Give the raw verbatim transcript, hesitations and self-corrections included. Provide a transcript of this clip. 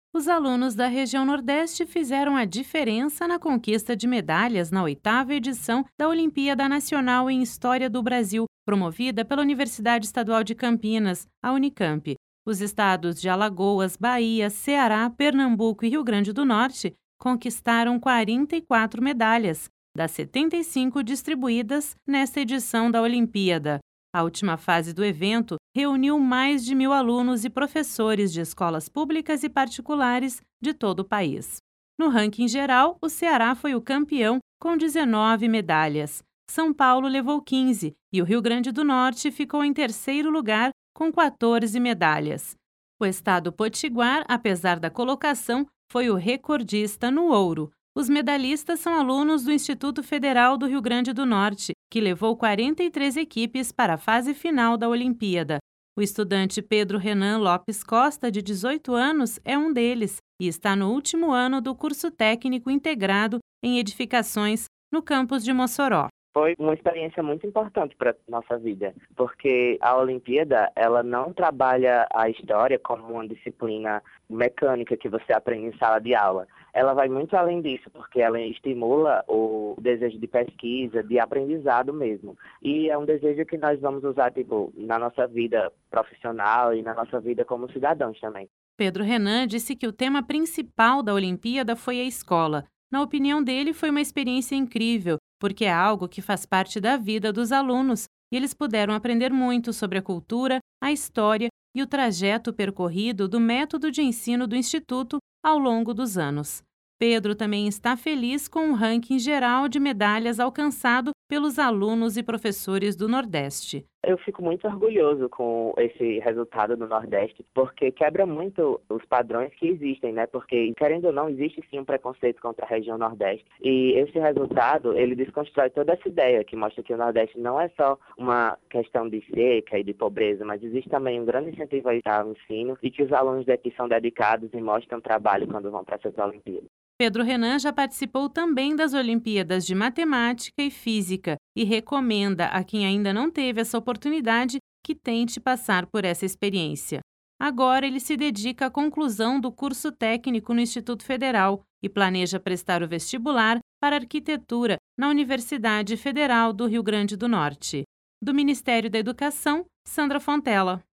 Os alunos da região Nordeste fizeram a diferença na conquista de medalhas na oitava edição da Olimpíada Nacional em História do Brasil, promovida pela Universidade Estadual de Campinas, a Unicamp. Os estados de Alagoas, Bahia, Ceará, Pernambuco e Rio Grande do Norte conquistaram quarenta e quatro medalhas, das setenta e cinco distribuídas nesta edição da Olimpíada. A última fase do evento reuniu mais de mil alunos e professores de escolas públicas e particulares de todo o país. No ranking geral, o Ceará foi o campeão com dezenove medalhas. São Paulo levou quinze e o Rio Grande do Norte ficou em terceiro lugar com quatorze medalhas. O estado potiguar, apesar da colocação, foi o recordista no ouro. Os medalhistas são alunos do Instituto Federal do Rio Grande do Norte, que levou quarenta e três equipes para a fase final da Olimpíada. O estudante Pedro Renan Lopes Costa, de dezoito anos, é um deles e está no último ano do curso técnico integrado em edificações no campus de Mossoró. Foi uma experiência muito importante para a nossa vida, porque a Olimpíada ela não trabalha a história como uma disciplina mecânica que você aprende em sala de aula. Ela vai muito além disso, porque ela estimula o desejo de pesquisa, de aprendizado mesmo. E é um desejo que nós vamos usar tipo, na nossa vida profissional e na nossa vida como cidadãos também. Pedro Renan disse que o tema principal da Olimpíada foi a escola. Na opinião dele, foi uma experiência incrível, porque é algo que faz parte da vida dos alunos e eles puderam aprender muito sobre a cultura, a história e o trajeto percorrido do método de ensino do Instituto ao longo dos anos. Pedro também está feliz com o ranking geral de medalhas alcançado pelos alunos e professores do Nordeste. Eu fico muito orgulhoso com esse resultado do Nordeste, porque quebra muito os padrões que existem, né? Porque, querendo ou não, existe sim um preconceito contra a região Nordeste. E esse resultado, ele desconstrói toda essa ideia, que mostra que o Nordeste não é só uma questão de seca e de pobreza, mas existe também um grande incentivo ao ensino e que os alunos daqui são dedicados e mostram trabalho quando vão para essas Olimpíadas. Pedro Renan já participou também das Olimpíadas de Matemática e Física e recomenda a quem ainda não teve essa oportunidade que tente passar por essa experiência. Agora ele se dedica à conclusão do curso técnico no Instituto Federal e planeja prestar o vestibular para arquitetura na Universidade Federal do Rio Grande do Norte. Do Ministério da Educação, Sandra Fontella.